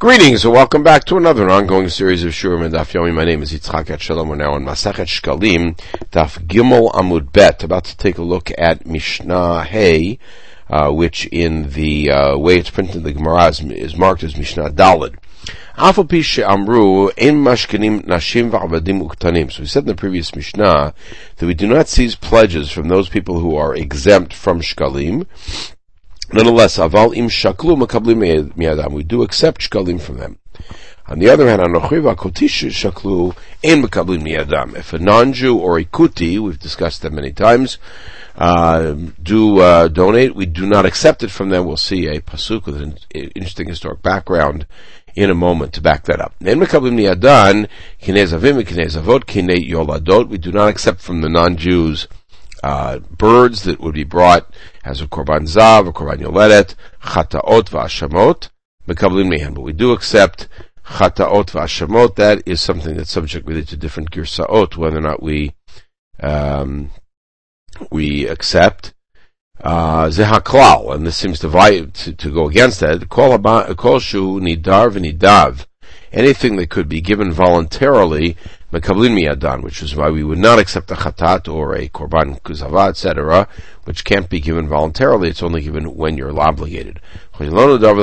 Greetings and welcome back to another ongoing series of Shurim and Daf Yomi. My name is Yitzchak Shalom. We're now on Masachet Shkalim, Daf Gimel Amud Bet. About to take a look at Mishnah Hey, which in the way it's printed in the Gemara is marked as Mishnah Daled. Afal pi she'amru ein mashkenim nashim v'avadim uktanim. So we said in the previous Mishnah that we do not seize pledges from those people who are exempt from Shkalim. Nonetheless, aval im shaklu makablim miyadam. We do accept shkalim from them. On the other hand, anochiva kotish shaklu ein makablim miyadam. If a non-Jew or a kuti, we've discussed that many times, donate, we do not accept it from them. We'll see a pasuk with an interesting historic background in a moment to back that up. Ein makablim miyadan kinei zavim kinei zavot kinei yoladot. We do not accept from the non-Jews birds that would be brought as a korban zav, or korban yoledet, chataot v'ashamot, mekablim mehan. But we do accept chataot v'ashamot. That is something that's subject really to different girsaot, whether or not we accept. Zehaklal, and this seems to go against that. Kol shu nidar v'nidav. Anything that could be given voluntarily, mekablin miyadan, which is why we would not accept a chatat or a korban kuzava, etc., which can't be given voluntarily. It's only given when you're obligated. And there's the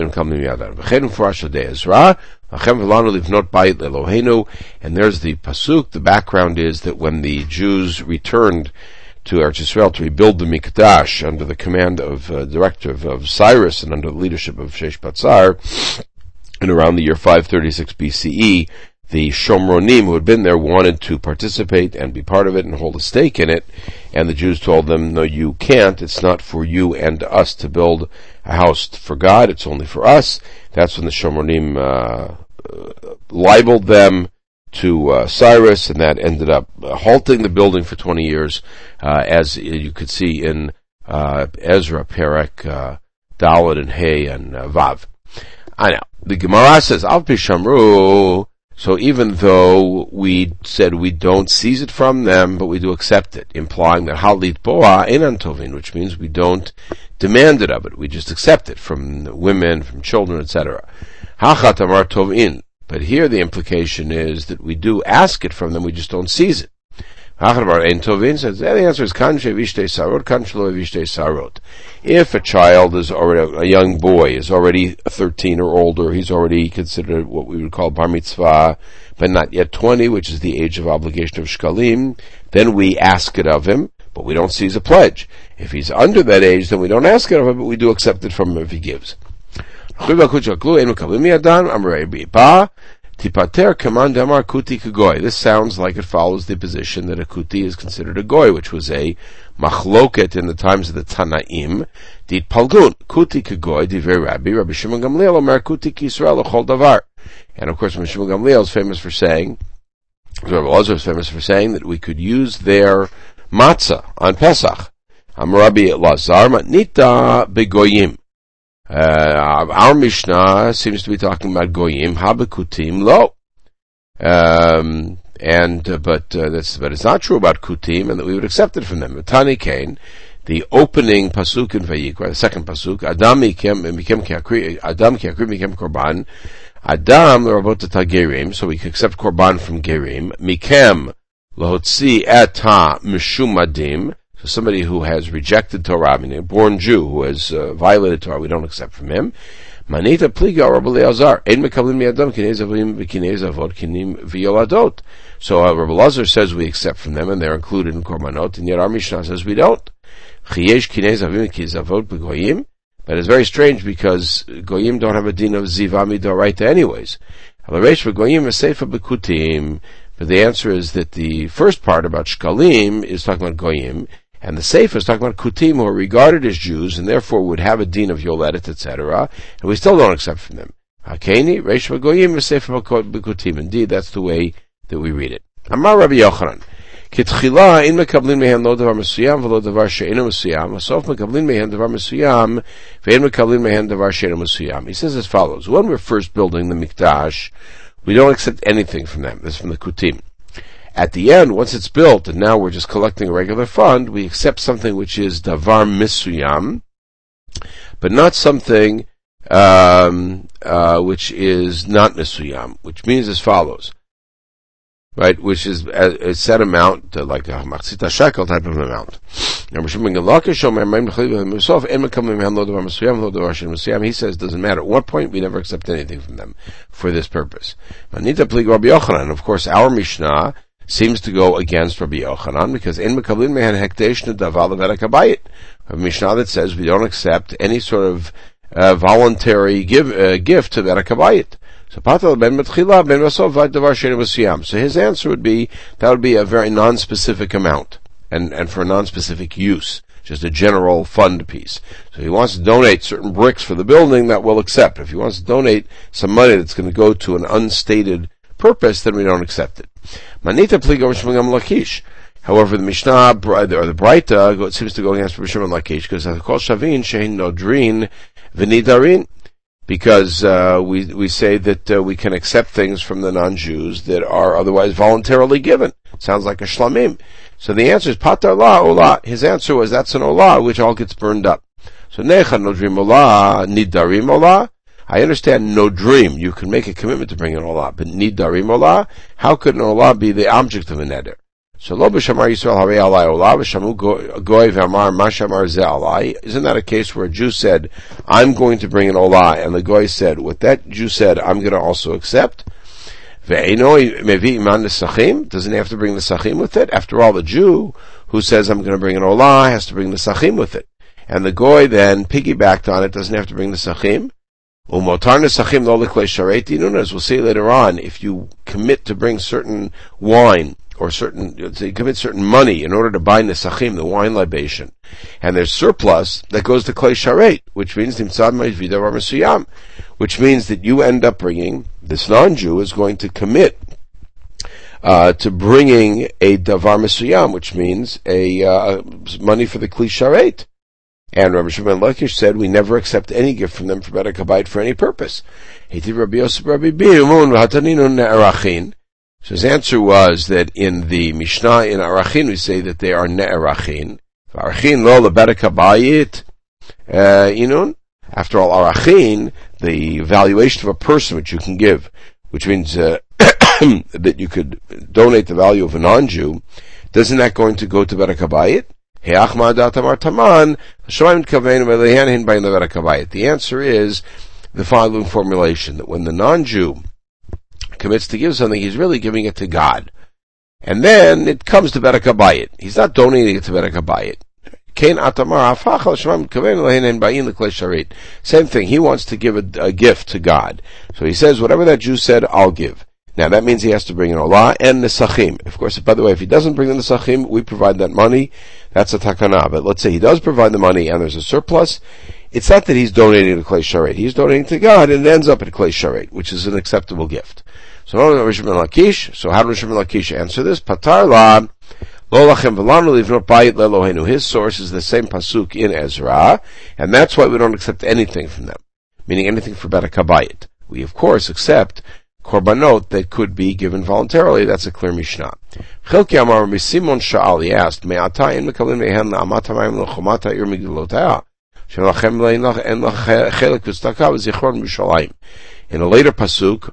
pasuk. The background is that when the Jews returned to Eretz Yisrael to rebuild the Mikdash under the command of director of Cyrus and under the leadership of Sheshbatzar, and around the year 536 BCE, the Shomronim who had been there wanted to participate and be part of it and hold a stake in it, and the Jews told them, no, you can't. It's not for you and us to build a house for God. It's only for us. That's when the Shomronim libeled them to Cyrus, and that ended up halting the building for 20 years, as you could see in Ezra, Perek, Daled, and Hey, and Vav. I know. The Gemara says, Al pi shamru, so even though we said we don't seize it from them, but we do accept it, implying that halit boa einan tovin, which means we don't demand it of it, we just accept it from women, from children, etc. Hachat amar tovin, but here the implication is that we do ask it from them, we just don't seize it. Hachat amar ein tovin says, the answer is kan shevishtei sarot, kan shelo vishtei sarot. If a child is already, a young boy is already 13 or older, he's already considered what we would call bar mitzvah, but not yet 20, which is the age of obligation of shkalim, then we ask it of him, but we don't seize a pledge. If he's under that age, then we don't ask it of him, but we do accept it from him if he gives. Tipater kaman damar kuti kagoy. This sounds like it follows the position that a kuti is considered a goy, which was a machloket in the times of the Tanaim. Dit palgun kuti kagoy divrei Rabbi Shimon Gamliel omer kuti kisrael l'chol davar. And of course, Shimon Gamliel is famous for saying, Rabbi Elazar is famous for saying that we could use their matzah on Pesach. Rabbi Elazar matnita begoyim. Our Mishnah seems to be talking about goyim, habekutim lo, but it's not true about kutim, and that we would accept it from them. Tani Kain, the opening pasuk in Vayikra, the second pasuk, Adam kiakri mikem korban, Adam rabot gerim, so we can accept korban from gerim, mikem lahotzi eta mishumadim. So somebody who has rejected Torah, meaning a born Jew who has violated Torah, we don't accept from him. Manita pliga Rabbi Elazar, ein mekablim miyadam kinei zavim v'kinei zavot kinim v'yoladot. So Rabbi Elazar says we accept from them, and they're included in korbanot, and yet our Mishnah says we don't. Chiyesh kinei zavim v'kinei zavot b'goyim. But it's very strange because goyim don't have a din of ziva midoraita anyways. Halareish v'goyim v'seifa b'kutim. But the answer is that the first part about shkalim is talking about goyim, and the Sefer is talking about kutim who are regarded as Jews and therefore would have a din of yoledet, etc. And we still don't accept from them. Hakeni, reish v'goyim v'sefer b'kutim. Indeed, that's the way that we read it. Amar Rabbi Yochanan, kitchila in mekablin mehen lo davar mesuyam v'lo davar she'enu mesuyam, asof mekablin mehen davar mesuyam v'en mekablin mehen davar she'enu mesuyam. He says as follows: when we're first building the Mikdash, we don't accept anything from them. This is from the kutim. At the end, once it's built, and now we're just collecting a regular fund, we accept something which is davar misuyam, but not something which is not Mesuyam, which means as follows. Right, which is a set amount, like a machzita shekel type of amount. He says, doesn't matter. At what point we never accept anything from them for this purpose. And of course, our Mishnah seems to go against Rabbi Yochanan, because in Mekablim Mehan Hekdesh Nadaval Vedakabayit, a Mishnah that says we don't accept any sort of voluntary gift to Vedakabayit. So his answer would be, that would be a very non-specific amount, and for a non-specific use, just a general fund piece. So if he wants to donate certain bricks for the building, that we'll accept. If he wants to donate some money that's going to go to an unstated purpose, then we don't accept it. However, the Mishnah, or the Braita, seems to go against Rabbi Shimon Lakish, because Kol Shavin Shein Nodrin V'Nidarin, because we say that we can accept things from the non-Jews that are otherwise voluntarily given. Sounds like a shlamim. So the answer is patar la ola. His answer was, that's an ola which all gets burned up. So necha nodrim ola, nidarim ola. I understand nodrim, you can make a commitment to bring an ola, but nidarim ola, how could an ola be the object of a neder? So lo b'shamar Yisrael harei alai ola, v'shamu goy v'amar ma shamar ze alai. Isn't that a case where a Jew said, I'm going to bring an ola, and the goy said, what that Jew said, I'm going to also accept? Ve'enoi mevi iman nesachim, doesn't he have to bring the sachim with it? After all, the Jew who says, I'm going to bring an ola, has to bring the sachim with it. And the goy then piggybacked on it, doesn't have to bring the sachim. Umotar nesachim lo liklei sharet dinun, as we'll see later on, if you commit to bring certain wine, or you commit certain money in order to buy nesachim, the wine libation, and there's surplus that goes to klei sharet, which means nimtzad ma'vidar mesuyam, which means that you end up bringing, this non-Jew is going to commit to bringing a davar mesuyam, which means a money for the klei sharet. And Rabbi Shimon Lakish said, we never accept any gift from them for Bedek Habayit for any purpose. So his answer was that in the Mishnah in Arachin we say that they are ne'erachin. Arachin lo lebedek habayit inun. After all, Arachin, the valuation of a person which you can give, which means that you could donate the value of a non-Jew, doesn't that going to go to bedek habayit? The answer is the following formulation, that when the non-Jew commits to give something, he's really giving it to God. And then it comes to Bedek Habayit. He's not donating it to Bedek Habayit. Same thing, he wants to give a gift to God. So he says, whatever that Jew said, I'll give. Now that means he has to bring an olah and nesachim. Of course, by the way, if he doesn't bring the nesachim, we provide that money. That's a takana. But let's say he does provide the money and there's a surplus. It's not that he's donating to Klei Sharet. He's donating to God and it ends up at Klei Sharet, which is an acceptable gift. So how does Rabbi Shimon Lakish answer this? Patar la lo lachem v'lanu livnot bayit le'Eloheinu. His source is the same pasuk in Ezra, and that's why we don't accept anything from them, meaning anything for Bedek Habayit. We of course accept korbanot that could be given voluntarily. That's a clear Mishnah. Chilki Amar Rabbi Simon Sha'al, he asked, Me'ata in mekalim mehen la'amat hamayim l'chomata ir migdalotah shelachem le'en chelek v'tzedakah v'zichron b'Yerushalayim. In a later pasuk,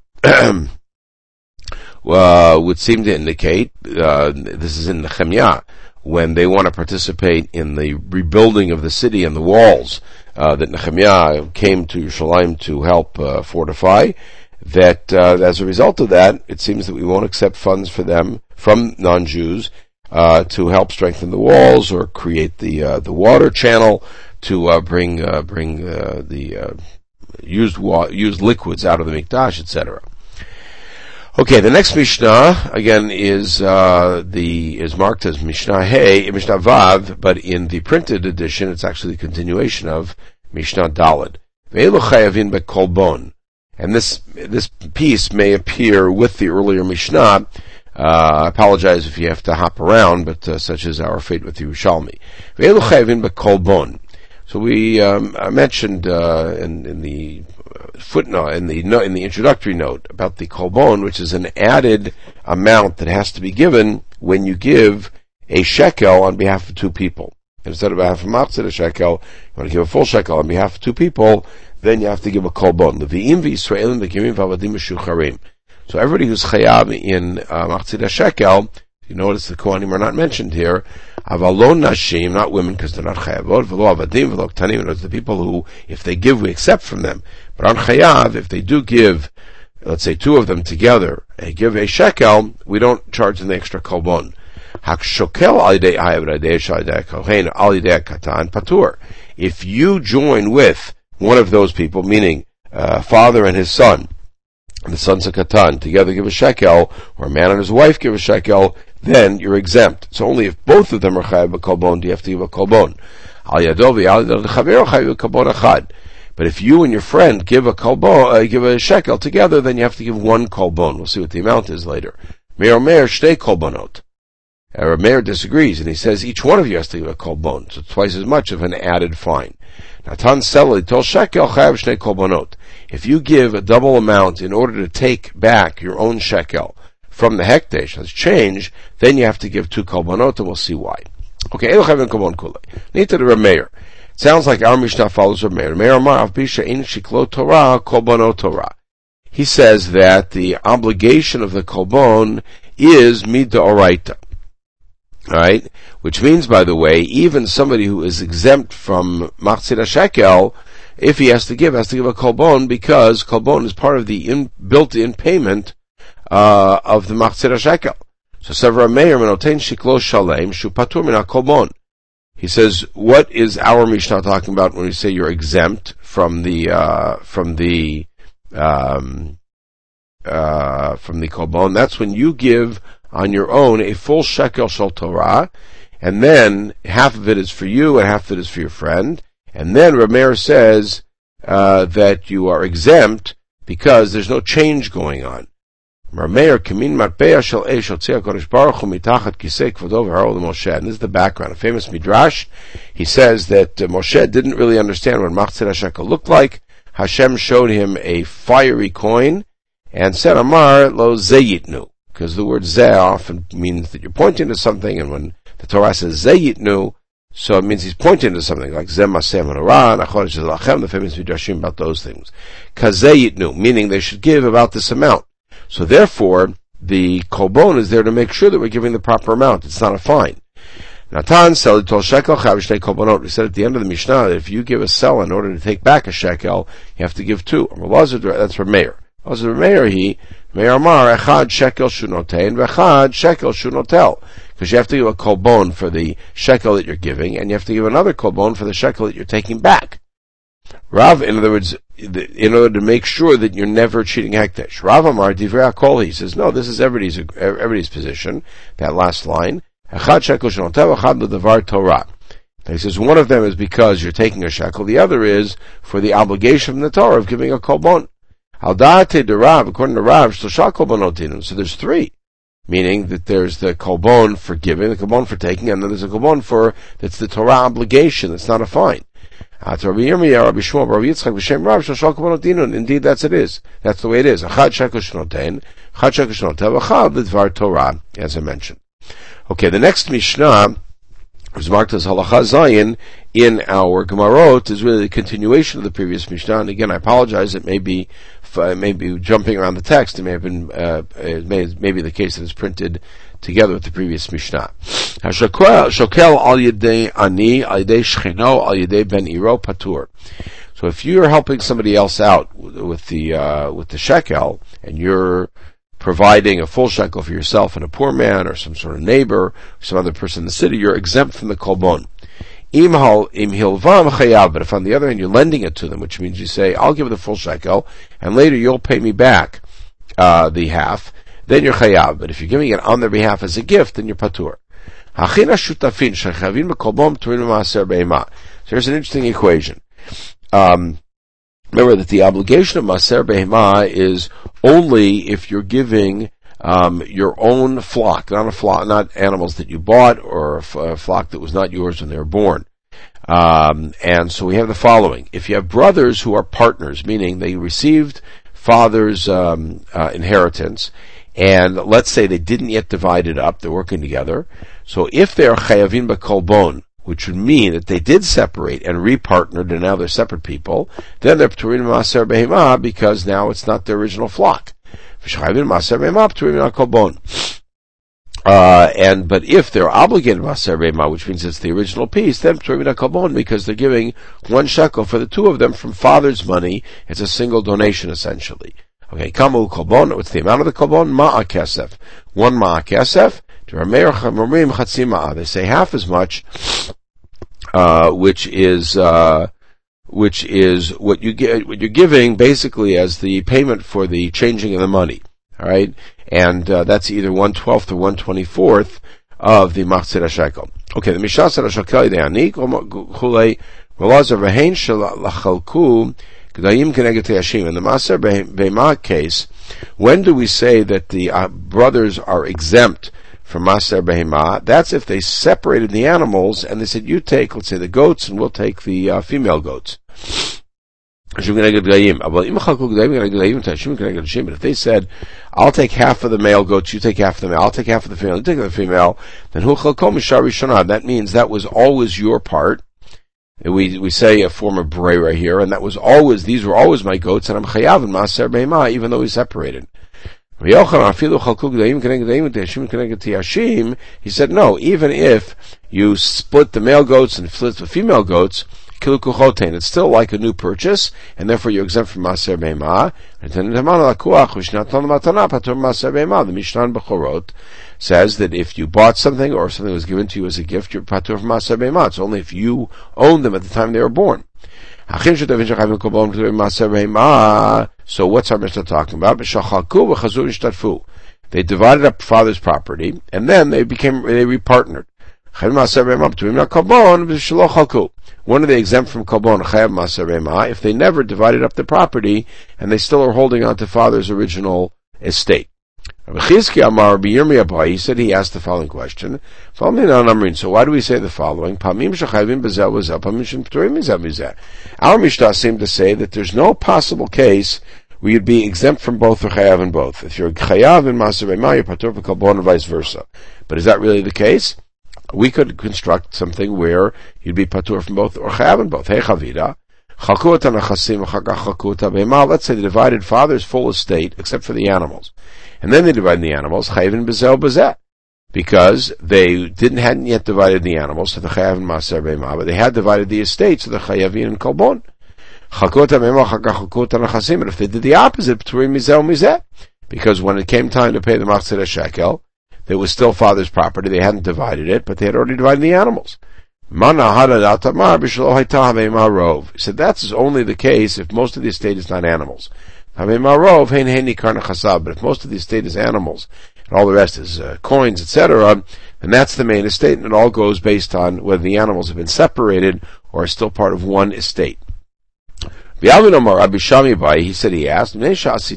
would seem to indicate, this is in Nehemiah, when they want to participate in the rebuilding of the city and the walls, that Nehemiah came to Yerushalayim to help fortify, that as a result of that, it seems that we won't accept funds for them from non-Jews to help strengthen the walls or create the water channel to bring the used liquids out of the mikdash, etc. Okay, the next Mishnah again is marked as Mishnah Mishnah Vav, but in the printed edition, it's actually the continuation of Mishnah Daled. Ve'elu chayavin bekolbon. And this piece may appear with the earlier Mishnah. I apologize if you have to hop around, but such is our fate with Yerushalmi. Ve'elu chayavin bekolbon. So we mentioned in the footnote, in the introductory note, about the kolbon, which is an added amount that has to be given when you give a shekel on behalf of two people. Instead of half a machzit a shekel, you want to give a full shekel on behalf of two people. then you have to give a kolbon. Leviim v'Yisraelim v'Gerim v'Avadim v'Shucharim. So everybody who's chayav in Machzir Shekel, you notice the Kohanim are not mentioned here. Avalon nashim, not women because they're not chayavot. V'lo avadim, v'lo ktanim. It's the people who, if they give, we accept from them. But on chayav, if they do give, let's say two of them together, and give a shekel, we don't charge them the extra kolbon. Hakshokel alidei hayav radei shalidei kohen alidei katan patur. If you join with one of those people, meaning father and his son, and the son's a katan, together give a shekel, or a man and his wife give a shekel, then you're exempt. So only if both of them are chayav b'kolbon do you have to give a kolbon. Al yado v'yal l'chavero chayav b'kolbon achad. But if you and your friend give a kolbon, give a shekel together, then you have to give one kolbon. We'll see what the amount is later. Meir shtei kolbonot. Meir disagrees, and he says each one of you has to give a kolbon, so twice as much of an added fine. Natan seli tol shekel chayav shnei kolbonot. If you give a double amount in order to take back your own shekel from the hekdesh, that's change, then you have to give two kolbonot, and we'll see why. Okay, elu chayav kolbon kulei. Nita the Rameir. Sounds like our Mishnah follows Rameir. Rameir Amar av bisha in shiklo Torah kolbonot Torah. He says that the obligation of the kolbon is midoraita. Alright? Which means, by the way, even somebody who is exempt from Machzir Shekel, if he has to give a kolbon, because kolbon is part of the built-in payment of the Machzir Shekel. So Sever Meir menoten shiklo shalem shu patur min kolbon. He says, what is our Mishnah talking about when we say you're exempt from the kolbon? That's when you give on your own a full shekel shel Torah, and then half of it is for you and half of it is for your friend. And then Rameir says that you are exempt because there's no change going on. Rameir kamin matbeya shel eish hotzei HaKadosh Baruch Hu mitachat kisei kvodo v'haro l'Moshe. And this is the background. A famous midrash. He says that Moshe didn't really understand what Machzir HaShekel looked like. Hashem showed him a fiery coin and said, Amar lo zeyitnu. Because the word zeh often means that you're pointing to something, and when the Torah says zeyitnu, so it means he's pointing to something like zeh maseh menorah, nachodesh zalachem, the famous midrashim about those things. Kazeyitnu, meaning they should give about this amount. So therefore, the kolbon is there to make sure that we're giving the proper amount. It's not a fine. Natan sel tol shekel chayav shnei kolbonot. We said at the end of the Mishnah that if you give a sell in order to take back a shekel, you have to give two. That's for Meir. Also Meir Meir Amar echad shekel shunotein v'echad shekel shunotel. Because you have to give a kolbon for the shekel that you're giving, and you have to give another kolbon for the shekel that you're taking back. Rav, in other words, in order to make sure that you're never cheating hekdesh. Rav Amar divrei hakol. He says, no, this is everybody's position. That last line. Echad shekel shunotel echad l'davar Torah. He says one of them is because you're taking a shekel. The other is for the obligation from the Torah of giving a kolbon. Al da'ate de Rav, according to Rav, shlosha kolbonotin. So there's three, meaning that there's the kolbon for giving, the kolbon for taking, and then there's a kolbon that's the Torah obligation. It's not a fine. Indeed, that's it is. That's the way it is. Achad shekel shnoten, achad shekel shnotel, achad l'dvar Torah, as I mentioned. Okay, the next Mishnah was marked as Halacha Zayin in our Gemarot, is really the continuation of the previous Mishnah. And again, I apologize. It may be jumping around the text. It may have been, it may be the case that it's printed together with the previous Mishnah. Shokel al yedei ani, al yedei shchino, al yedei ben iro patur. So if you're helping somebody else out with the shekel, and you're providing a full shekel for yourself and a poor man, or some sort of neighbor, or some other person in the city, you're exempt from the kolbon. Im hilvam chayav, but if on the other hand you're lending it to them, which means you say, I'll give the full shekel, and later you'll pay me back the half, then you're chayav. But if you're giving it on their behalf as a gift, then you're patur. Hachina shutafin shechavin b'kolbon p'turin b'maaser be'ema. So here's an interesting equation. Remember that the obligation of Maser Behema is only if you're giving your own flock, not animals that you bought, or a flock that was not yours when they were born. And so we have the following. If you have brothers who are partners, meaning they received father's inheritance, and let's say they didn't yet divide it up, they're working together. So if they're chayavin b'kolbon, which would mean that they did separate and repartnered and now they're separate people, then they're Pturim Maaser Behema because now it's not their original flock. But if they're obligated Maaser Behema, which means it's the original piece, then Pturim Kolbon because they're giving 1 shekel for the two of them from father's money. It's a single donation essentially. Okay, Kamu Kolbon, what's the amount of the Kolbon? Ma'a Kesef. 1 Ma'a Kesef. They say half as much, which is what you're giving basically as the payment for the changing of the money. All right, and that's either 1/12 or 1/24 of the machzir shekel. Okay, the Mishnah said shekel de'anik chulei v'lazar v'hein shelachalku g'dayim keneged te'ashim. In the Maaser Behema case, when do we say that the brothers are exempt from Maaser Behema? That's if they separated the animals and they said, you take, let's say, the goats and we'll take the female goats. But if they said, I'll take half of the male goats, you take half of the male, I'll take half of the female, you take the female, then that means that was always your part. We say a form of bray right here, and these were always my goats, and I'm chayav in Maaser Behema, even though we separated. He said, no, even if you split the male goats and split the female goats, it's still like a new purchase, and therefore you're exempt from Maaser Behema. The Mishnah in Bechorot says that if you bought something or if something was given to you as a gift, you're patur from Maaser Behema. It's only if you owned them at the time they were born. So what's our Mishnah talking about? They divided up father's property, and then they repartnered. When are they exempt from Kolbon? If they never divided up the property, and they still are holding on to father's original estate. He said he asked the following question. So why do we say the following? Our Mishnah seemed to say that there's no possible case where you'd be exempt from both or chayav in both. If you're chayav in Maaser Behema, you're patur for Kolbon and vice versa. But is that really the case? We could construct something where you'd be patur from both or chayav in both. Hey chavida. Let's say they divided father's full estate except for the animals. And then they divided the animals, chayavin bezel bezeh, because they hadn't yet divided the animals, so the chayavin Maaser Behema, but they had divided the estate, so the chayavin and kolbon. And if they did the opposite, p'turim mizel mizeh, because when it came time to pay the machzir shekel, it was still father's property, they hadn't divided it, but they had already divided the animals. He said that's only the case if most of the estate is not animals. But if most of the estate is animals, and all the rest is coins, etc., then that's the main estate, and it all goes based on whether the animals have been separated or are still part of one estate. He said he asked, he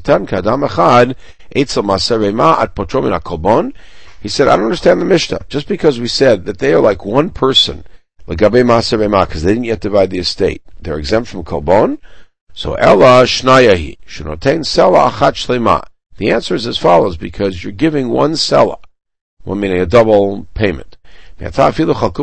said, I don't understand the Mishnah. Just because we said that they are like one person, because they didn't yet divide the estate, they're exempt from Kolbon. So Ella Shnayahi Shunotain Sela Achat Shlema. The answer is as follows, because you're giving one Sela, meaning a double payment. So then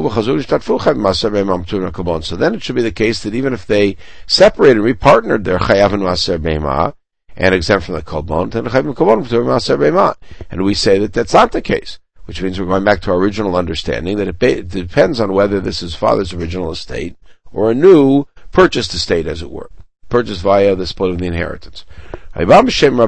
it should be the case that even if they separated, repartnered their Chayav and Maaser Behema and exempt from the Kolbon, then Chayav and Kolbon to Maaser Behema. And we say that that's not the case, which means we're going back to our original understanding that it depends on whether this is father's original estate or a new purchased estate, as it were. Purchased via the split of the inheritance. Two brothers who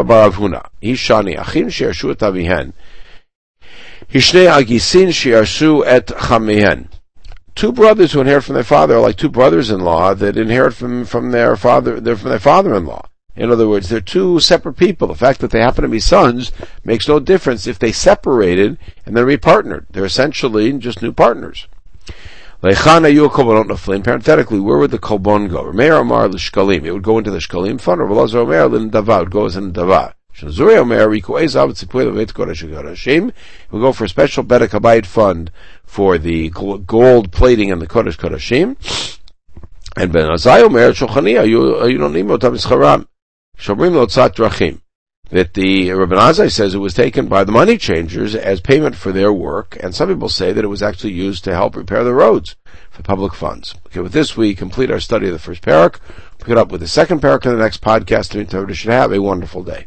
inherit from their father are like two brothers-in-law that inherit from their father-in-law. In other words, they're two separate people. The fact that they happen to be sons makes no difference if they separated and then repartnered. They're essentially just new partners. Parenthetically, where would the kolbon go? Meir Amar l'shkalim. It would go into the shkalim fund, or Velazar Omer l'ndava. It would go as in dava. Shazuri Omer riku ezav tzipui levet kodesh kodashim. It would go for a special bedek habayit fund for the gold plating in the kodesh kodashim. And Ben Azai Omer shulchani ayunonim otam ischaram. Shomrim lo tzat drachim. that the Rabbi Azai says it was taken by the money changers as payment for their work, and some people say that it was actually used to help repair the roads for public funds. Okay, with this we complete our study of the first parak. Pick it up with the second parak in the next podcast. In the meantime, you should have a wonderful day.